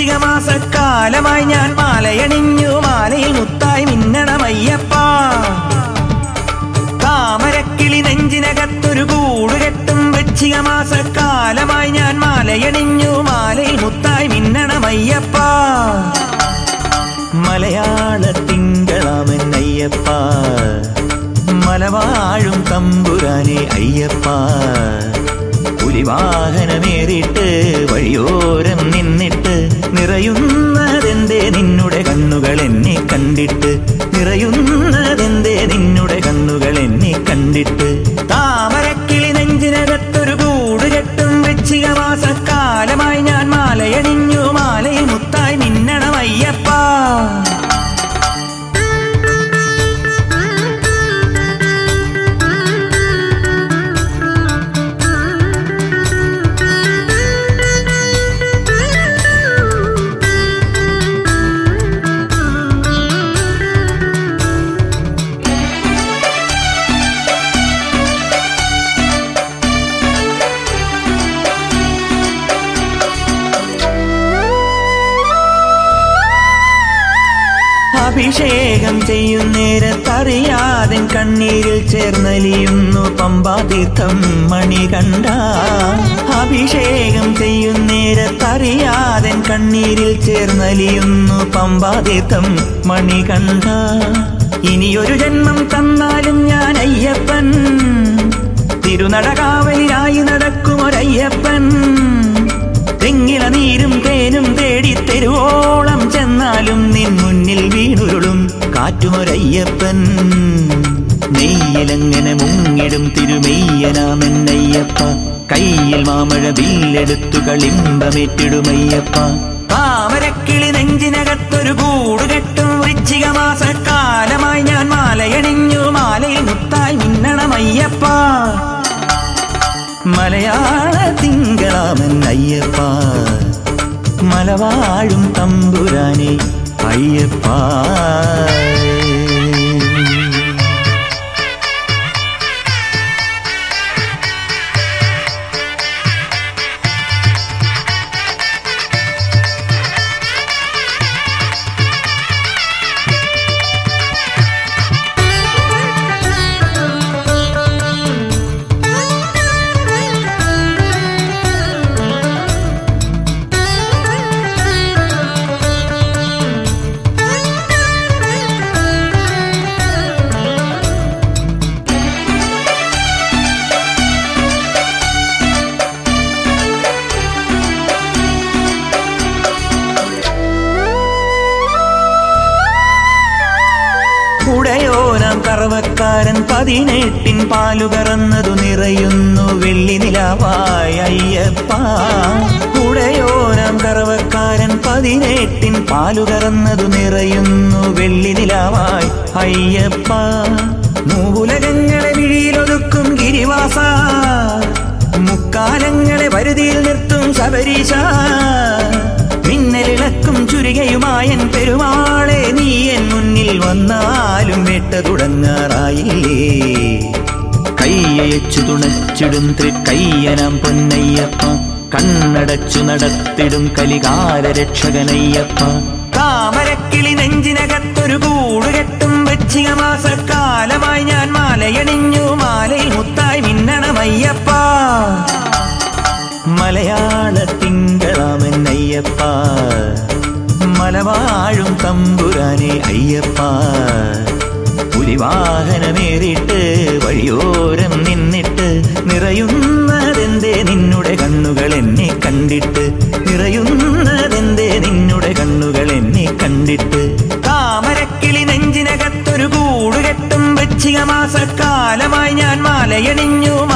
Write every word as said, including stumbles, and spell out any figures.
വൃശ്ചികമാസക്കാലമായി ഞാൻ മാലയണിഞ്ഞു മാലയിൽ മുത്തായി മിന്നണമയ്യപ്പ. താമരക്കിളി നെഞ്ചിനകത്തൊരു കൂടുകെട്ടും വൃശ്ചികമാസക്കാലമായി ഞാൻ മാലയണിഞ്ഞു മാലയിൽ മുത്തായി മിന്നണമയ്യപ്പ. മലയാള തിങ്കളാമൻ അയ്യപ്പ, മലവാഴും തമ്പുരാനെ അയ്യപ്പ. പുലിവാഹനമേറിട്ട് വഴിയോരം നിന്നിട്ട് നിറയുന്നതെന്തേ നിന്നുടെ കണ്ണുകൾ എന്നെ കണ്ടിട്ട്, നിറയുന്നതെന്തേ നിന്നുടെ കണ്ണുകൾ എന്നെ കണ്ടിട്ട്. താമരക്കിളി നെഞ്ചിനകത്തൊരു കൂടുകെട്ടും വൃശ്ചികമാസക്കാലമായി ഞാൻ മാലയണിഞ്ഞു മാലയിൽ മുത്തായി മിന്നണമയ്യപ്പ. അഭിഷേകം ചെയ്യുന്നേരത്തറിയാതെ കണ്ണീരിൽ ചേർന്നലിയുന്നു പമ്പാതീർത്ഥം മണികണ്ഠ. അഭിഷേകം ചെയ്യുന്നേരത്തറിയാതെ കണ്ണീരിൽ ചേർന്നലിയുന്നു പമ്പാതീർത്ഥം മണികണ്ഠ. ഇനിയൊരു ജന്മം തന്നാലും ഞാൻ അയ്യപ്പൻ, തിരുനടകാവലിനായി നടക്കുമൊരയ്യപ്പൻ. തെങ്ങില നീരും തേനും തേടി തെരുവോളം ചെന്നാലും നിൻ മുന്നിൽ വീണുരുളും കാറ്റുമൊരയ്യപ്പൻ. നെയ്യിലെങ്ങനെ മുങ്ങിടും തിരുമെയ്യനാമെന്നയ്യപ്പ, കയ്യിൽ മാമഴ വില്ലെടുത്തു കളിമ്പമേറ്റിടുമയ്യപ്പ. താമരക്കിളി നെഞ്ചിനകത്തൊരു കൂടുകെട്ടും വൃശ്ചികമാസക്കാലമായി ഞാൻ മാലയണിഞ്ഞു മാലയിൽ മുത്തായി മിന്നണമയ്യപ്പ. മലയാള തിങ്കളാമൻ അയ്യപ്പ, മലവാഴും തമ്പുരാനെ അയ്യപ്പ. ഉടയോനാം കറവക്കാരൻ പതിനെട്ടിൻ പാലുകറന്നതു നിറയുന്നു വെള്ളി നിലാവായ അയ്യപ്പ. ഉടയോനാം കറവക്കാരൻ പതിനെട്ടിൻ പാലുകറന്നതു നിറയുന്നു വെള്ളി നിലാവായി അയ്യപ്പ. മൂലകങ്ങളെ വിഴിയിലൊതുക്കും ഗിരിവാസ, മുക്കാലങ്ങളെ വരുതിയിൽ നിർത്തും ശബരീശ. മിന്നലിളക്കും ചുരികയുമായൻ പെരുമാളെ നീ എൻ മുന്നിൽ വന്നാലും വേട്ട തുടങ്ങാറായില്ലേ. കയ്യയച്ചു തുണച്ചിടും തൃക്കയ്യനാം പൊന്നയ്യപ്പ, കണ്ണടച്ചു നടത്തിടും കലികാല രക്ഷകനയ്യപ്പ. താമരക്കിളി നെഞ്ചിനകത്തൊരു കൂടുകെട്ടും വൃശ്ചികമാസക്കാലമായി ഞാൻ മാലയണിഞ്ഞു മാലയിൽ മുത്തായി മിന്നണമയ്യപ്പ. മലയാള തിങ്കളാമൻ അയ്യപ്പ, മലവാഴും തമ്പുരാനെ അയ്യപ്പ. പുലിവാഹനമേറിട്ട് വഴിയോരം നിന്നിട്ട് നിറയുന്നതെന്തേ നിന്നുടെ കണ്ണുകൾ എന്നെ കണ്ടിട്ട്, നിറയുന്നതെന്തേ നിന്നുടെ കണ്ണുകൾ എന്നെ കണ്ടിട്ട്. താമരക്കിളി നെഞ്ചിനകത്തൊരു കൂടുകെട്ടും വൃശ്ചികമാസക്കാലമായി ഞാൻ മാലയണിഞ്ഞു